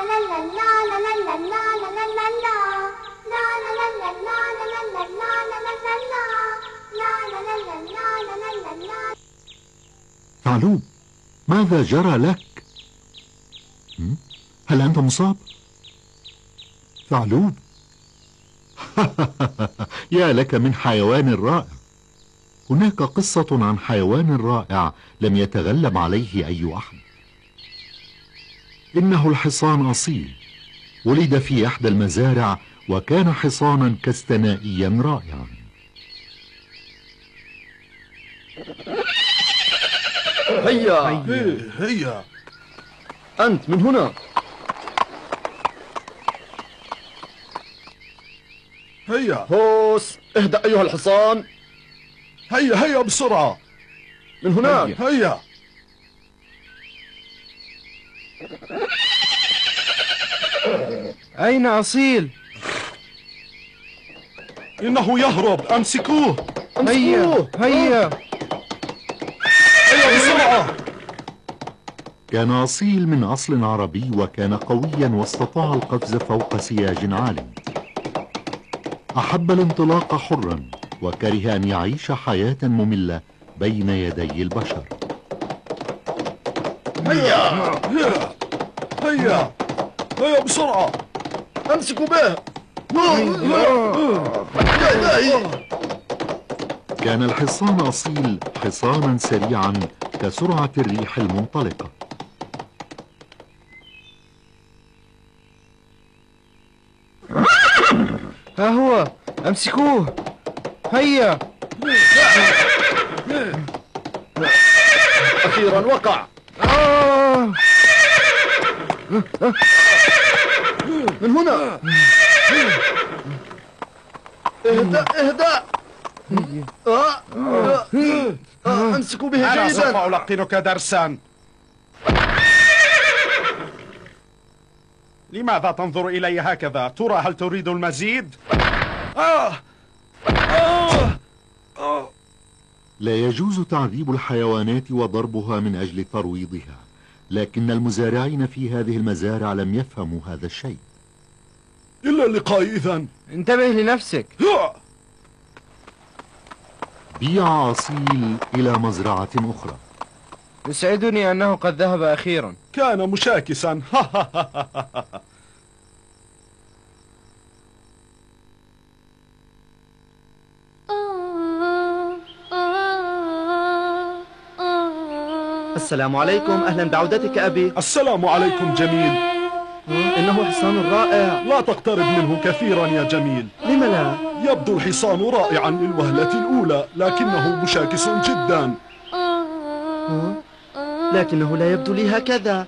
ثعلوب، ماذا جرى لك؟ هل أنت مصاب؟ ثعلوب. يا لك من حيوان رائع. هناك قصة عن حيوان رائع لم يتغلب عليه أي أحد. إنه الحصان أصيل. ولد في إحدى المزارع وكان حصانا كستنائيا رائعا. هيا هيا أنت من هنا. هيا هوس، اهدأ أيها الحصان. هيا هيا بسرعة. من هناك. هيا. أين أصيل؟ إنه يهرب، أمسكوه. هيا هيا هيا بسرعة. كان أصيل من أصل عربي وكان قويا واستطاع القفز فوق سياج عال. أحب الانطلاق حرا وكره أن يعيش حياة مملة بين يدي البشر. هيا هيا هيا هيا بسرعة. أمسكوا به. كان الحصان أصيل حصانا سريعا كسرعة الريح المنطلقة. ها هو، أمسكوه. هيا. أخيرا وقع. من هنا. اهدأ اهدأ. أمسكوا به أنا سوف جيدا. ألقنك درسا. لماذا تنظر إلي هكذا؟ ترى هل تريد المزيد؟ لا يجوز تعذيب الحيوانات وضربها من أجل ترويضها، لكن المزارعين في هذه المزارع لم يفهموا هذا الشيء. إلا اللقاء إذن. انتبه لنفسك. بيع أصيل إلى مزرعة أخرى. يسعدني أنه قد ذهب أخيرا. كان مشاكسا. السلام عليكم، أهلا بعودتك أبي. السلام عليكم جميل. إنه حصان رائع. لا تقترب منه كثيرا يا جميل. لم لا؟ يبدو الحصان رائعا للوهلة الأولى، لكنه مشاكس جدا. لكنه لا يبدو لي هكذا.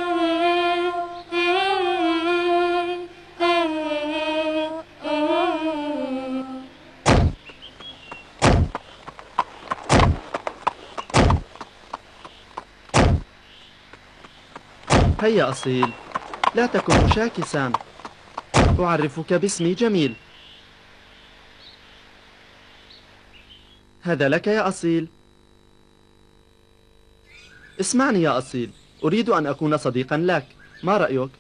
هيا أصيل، لا تكن مشاكسا. أعرفك باسمي جميل. هذا لك يا أصيل. اسمعني يا أصيل، أريد أن أكون صديقا لك، ما رأيك؟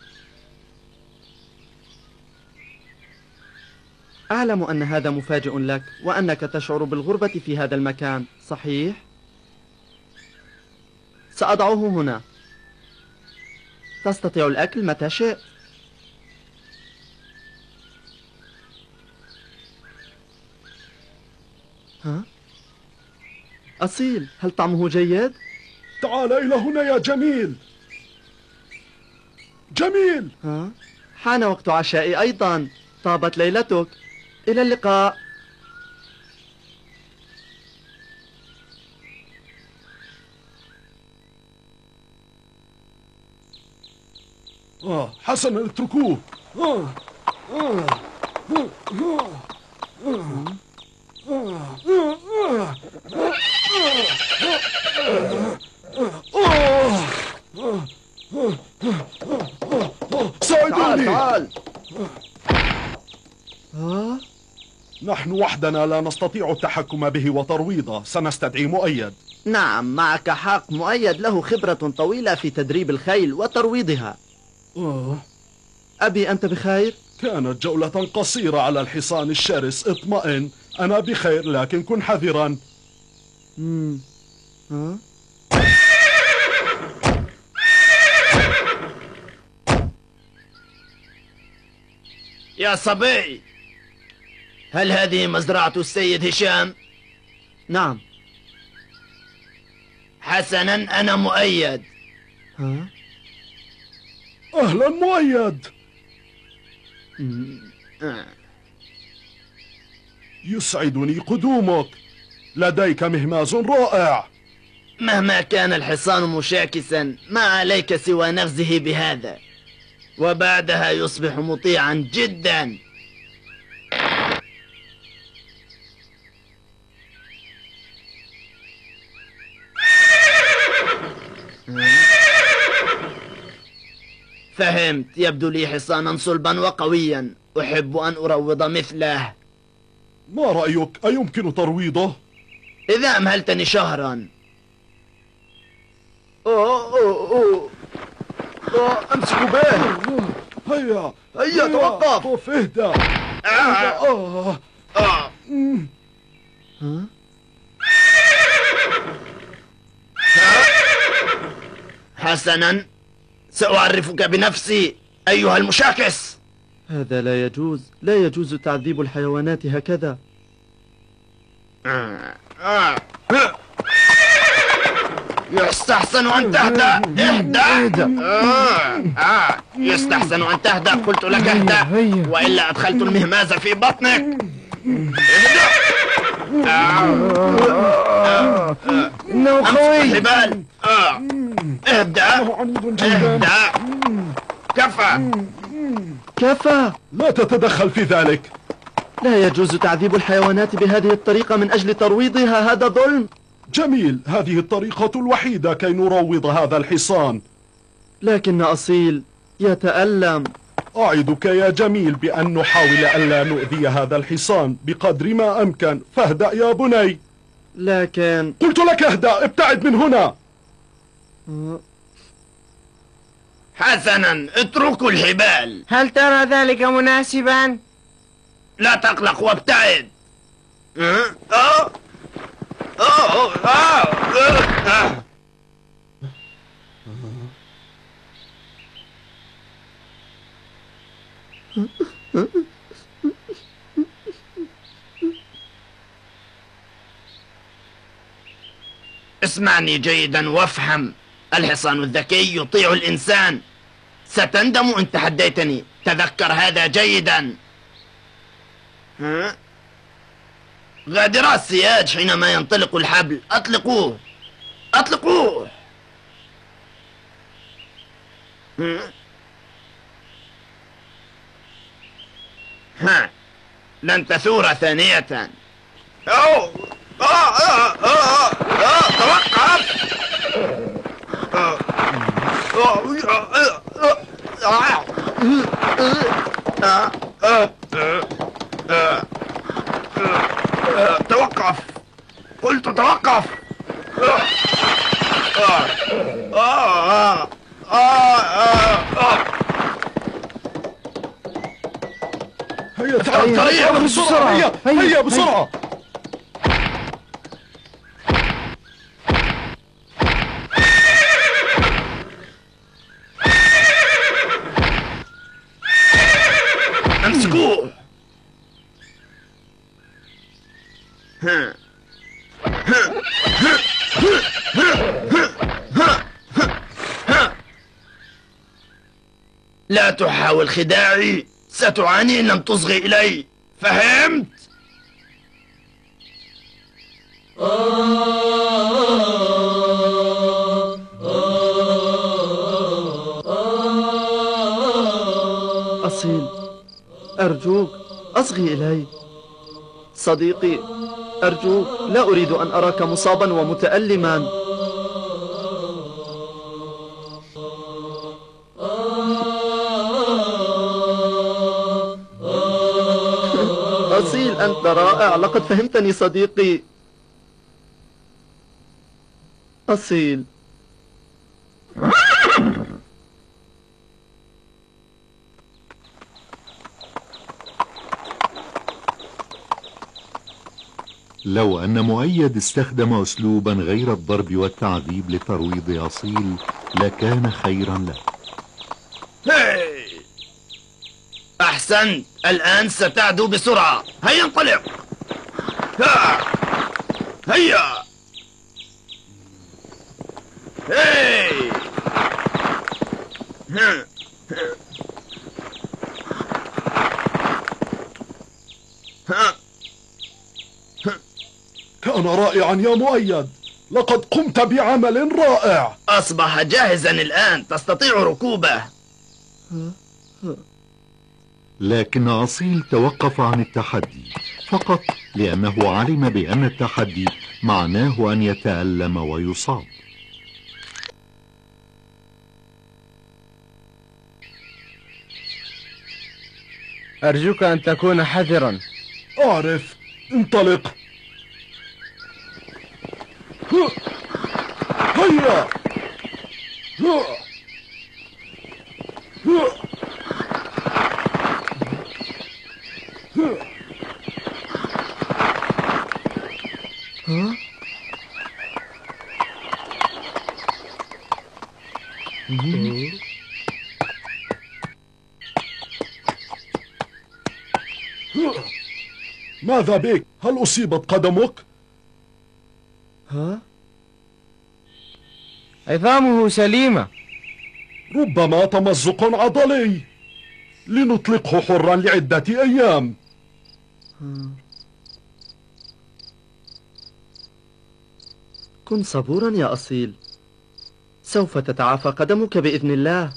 أعلم أن هذا مفاجئ لك وأنك تشعر بالغربة في هذا المكان، صحيح؟ سأضعه هنا. تستطيع الأكل متى شئت. ها؟ أصيل، هل طعمه جيد؟ تعال إلى هنا يا جميل. جميل. ها؟ حان وقت عشائي أيضا. طابت ليلتك. إلى اللقاء. حسنا اتركوه. ساعدوني. تعال. نحن وحدنا لا نستطيع التحكم به وترويضه، سنستدعي مؤيد. نعم، معك حق. مؤيد له خبرة طويلة في تدريب الخيل وترويضها. أبي أنت بخير؟ كانت جولة قصيرة على الحصان الشرس. اطمئن، أنا بخير، لكن كن حذرا. ها؟ يا صبي، هل هذه مزرعة السيد هشام؟ نعم. حسنا، أنا مؤيد. ها؟ أهلا مؤيد. يسعدني قدومك، لديك مهماز رائع. مهما كان الحصان مشاكسا، ما عليك سوى نغزه بهذا، وبعدها يصبح مطيعا جدا. فهمت، يبدو لي حصانا صلبا وقويا، أحب أن أروض مثله. ما رأيك؟ أيمكن ترويضه؟ إذا أمهلتني شهرا. امسكوا به. هيا هيا توقف. اهدى. ها؟ حسنا، سأعرفك بنفسي أيها المشاكس. هذا لا يجوز، لا يجوز تعذيب الحيوانات هكذا. يستحسن أن تهدأ. اهدأ. يستحسن أن تهدأ، قلت لك اهدأ، وإلا أدخلت المهماز في بطنك. اهدأ. إنه قوي. الحبال. اهدأ. اهدأ. كفى. كفى. لا تتدخل في ذلك. لا يجوز تعذيب الحيوانات بهذه الطريقة من أجل ترويضها، هذا ظلم. جميل، هذه الطريقة الوحيدة كي نروض هذا الحصان. لكن أصيل يتألم. أعدك يا جميل بأن نحاول ألا نؤذي هذا الحصان بقدر ما أمكن، فاهدأ يا بني. لكن قلت لك اهدأ، ابتعد من هنا. حسنا، اتركوا الحبال. هل ترى ذلك مناسبا؟ لا تقلق وابتعد. اسمعني جيدا وافهم، الحصان الذكي يطيع الإنسان. ستندم إن تحديتني، تذكر هذا جيدا. غادر السياج حينما ينطلق الحبل. أطلقوه، أطلقوه. ها، لن تثور ثانية. أوه. توقف. توقف، قلت توقف. هيا تعال، هيا بسرعة، هيا بسرعة. امسكوه. لا تحاول خداعي، ستعاني إن لم تصغي إلي، فهمت؟ أصيل، أرجوك أصغي إلي. صديقي، أرجوك، لا أريد أن أراك مصابا ومتألما. أصيل، أنت رائع، لقد فهمتني صديقي. أصيل. ها؟ لو أن مؤيد استخدم أسلوبا غير الضرب والتعذيب لترويض أصيل لكان خيرا له. هي. أحسنت، الآن ستعدو بسرعة. هيا انطلق. هيا. هي. كان رائعا يا مؤيد، لقد قمت بعمل رائع. أصبح جاهزا الآن، تستطيع ركوبه. لكن أصيل توقف عن التحدي فقط لأنه علم بأن التحدي معناه أن يتألم ويصاب. أرجوك أن تكون حذرا. أعرف، انطلق. هيا. ماذا بك؟ هل أصيبت قدمك؟ عظامه سليمة. ربما تمزق عضلي. لنطلقه حرا لعدة أيام. كن صبورا يا أصيل، سوف تتعافى قدمك بإذن الله.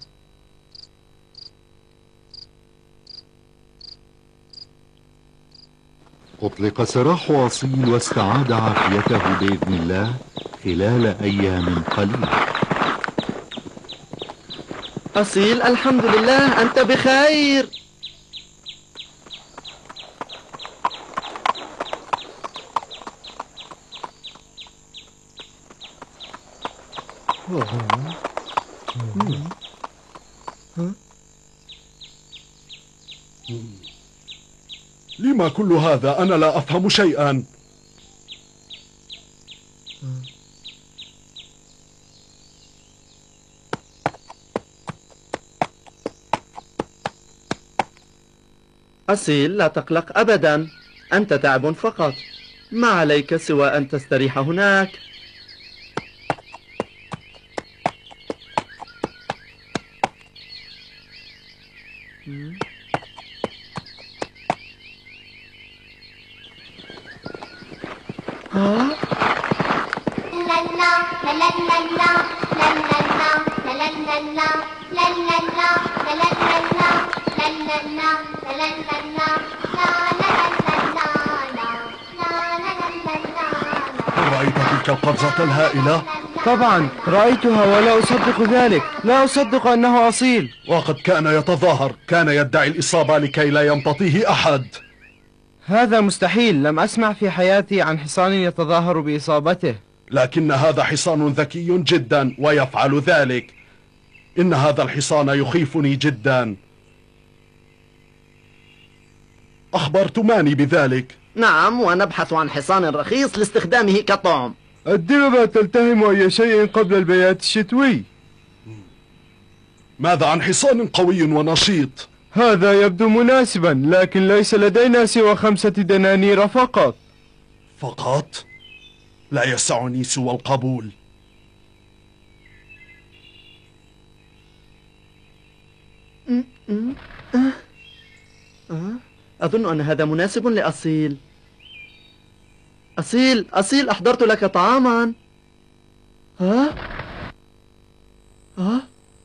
أطلق سراح أصيل واستعاد عافيته بإذن الله خلال أيام قليلة. أصيل، الحمد لله، أنت بخير. لما كل هذا؟ أنا لا أفهم شيئا. أصيل، لا تقلق أبدا، أنت تعب فقط، ما عليك سوى أن تستريح هناك. هل رأيت تلك القفزة الهائلة؟ طبعا رأيتها ولا أصدق ذلك، لا أصدق أنه أصيل. وقد كان يتظاهر، كان يدعي الإصابة لكي لا يمتطيه أحد. هذا مستحيل، لم أسمع في حياتي عن حصان يتظاهر بإصابته. لكن هذا حصان ذكي جدا ويفعل ذلك. إن هذا الحصان يخيفني جدا. أخبرتماني بذلك. نعم، ونبحث عن حصان رخيص لاستخدامه كطعم. الدببة تلتهم أي شيء قبل البيات الشتوي. ماذا عن حصان قوي ونشيط؟ هذا يبدو مناسبا، لكن ليس لدينا سوى 5 دنانير فقط. فقط؟ لا يسعني سوى القبول. أظن أن هذا مناسب لأصيل. أصيل، أصيل، أحضرت لك طعاما. ها؟ ها؟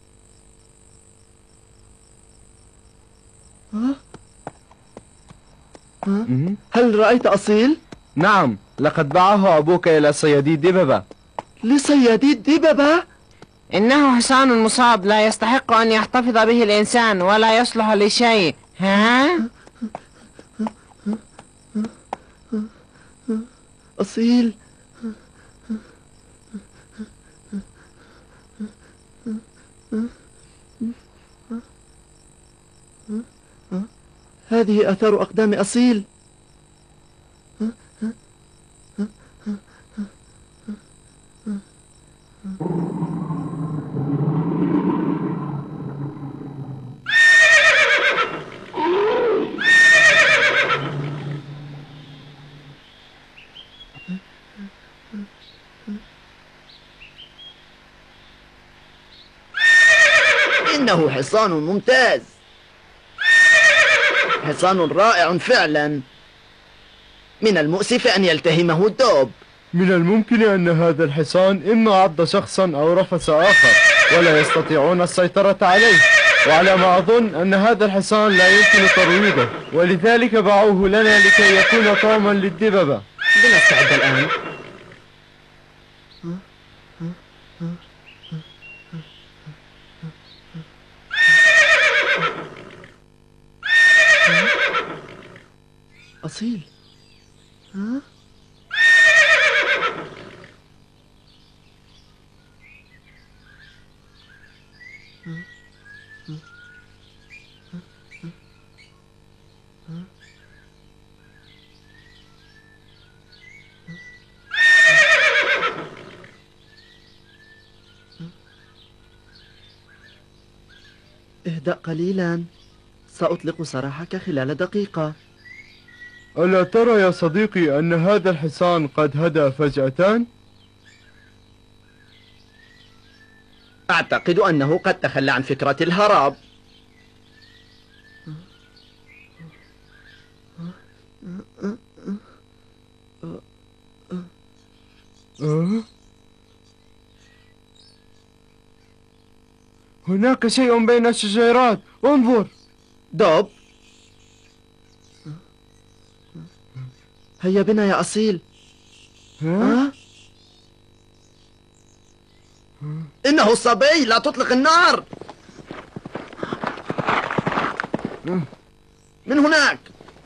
ها؟ ها؟ هل رأيت أصيل؟ نعم، لقد باعه أبوك إلى صيادي الدببة. لصيادي الدببة؟ إنه حصان مصاب لا يستحق أن يحتفظ به الإنسان ولا يصلح لشيء. ها؟ أصيل، هذه آثار أقدام أصيل. إنه حصان ممتاز، حصان رائع فعلا. من المؤسف أن يلتهمه الدب. من الممكن أن هذا الحصان إما عض شخصا أو رفس آخر ولا يستطيعون السيطرة عليه، وعلى ما أظن أن هذا الحصان لا يمكن ترويضه، ولذلك باعوه لنا لكي يكون طعما للدببة. لنستعد الآن. أصيل. ها؟ اهدأ قليلا، سأطلق سراحك خلال دقيقة. ألا ترى يا صديقي أن هذا الحصان قد هدأ فجأة؟ أعتقد أنه قد تخلى عن فكرة الهرب. هناك شيء بين الشجيرات، انظر. دب، هيا بنا يا أصيل. ها؟ إنه الصبي، لا تطلق النار. من هناك.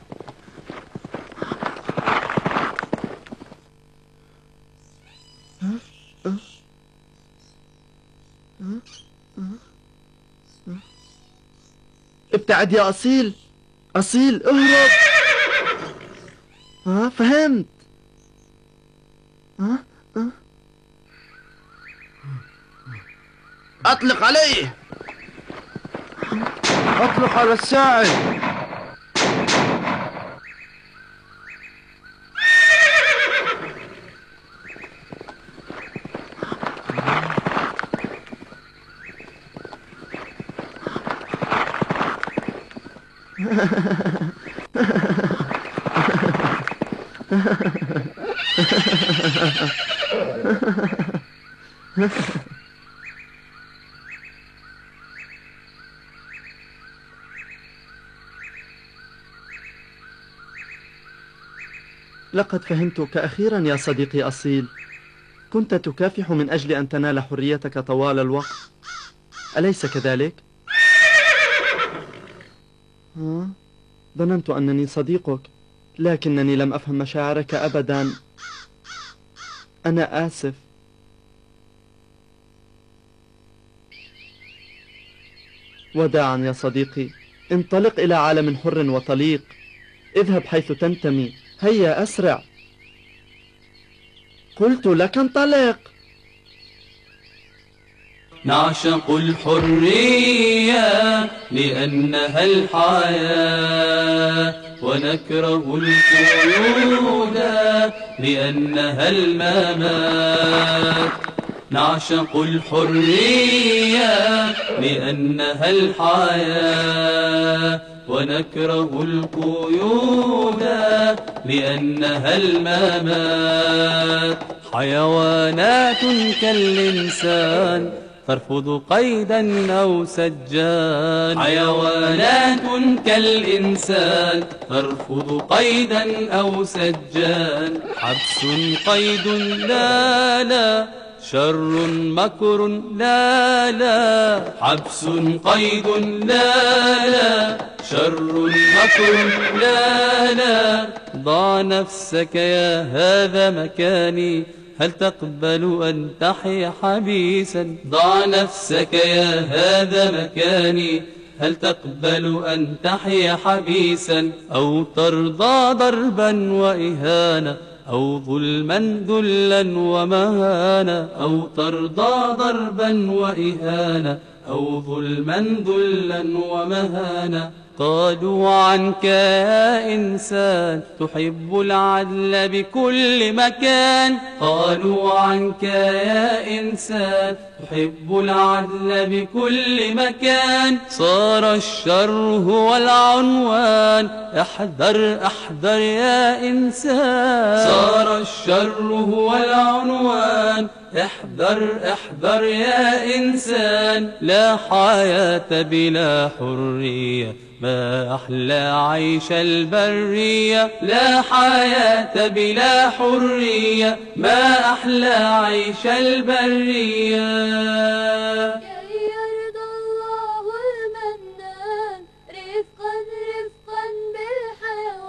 ابتعد يا أصيل. أصيل اهرب. فهمت. أطلق عليه. أطلق على الساعد. لقد فهمتك أخيرا يا صديقي أصيل. كنت تكافح من أجل أن تنال حريتك طوال الوقت، أليس كذلك؟ ظننت أنني صديقك، لكنني لم أفهم مشاعرك أبدا. أنا آسف. وداعا يا صديقي، انطلق إلى عالم حر وطليق. اذهب حيث تنتمي، هيا أسرع. قلت لك انطلق. نعشق الحرية لأنها الحياة، ونكره القيود لأنها الممات. نعشق الحرية لأنها الحياة، ونكره القيود لأنها الممات. حيوانات كالإنسان ترفض قيدا أو سجان. حيوانات كالإنسان ترفض قيدا أو سجان. حبس قيد لا لا، شر مكر لا لا. حبس قيد لا لا، شر مكر لا لا. ضع نفسك يا هذا مكاني، هل تقبل أن تحيا حبيسا؟ ضع نفسك يا هذا مكاني، هل تقبل أن تحيا حبيسا؟ أو ترضى ضربا وإهانة، أو ظلما ذلا ومهانة. أو ترضى ضربا وإهانة، أو ظلما ذلا ومهانة. قالوا عنك يا إنسان تحب العدل بكل مكان. قالوا عنك يا إنسان تحب العدل بكل مكان. صار الشر هو العنوان، احذر احذر يا إنسان. صار الشر هو العنوان، احذر احذر يا إنسان. لا حياة بلا حرية، ما أحلى عيش البرية. لا حياة بلا حرية، ما أحلى عيش البرية.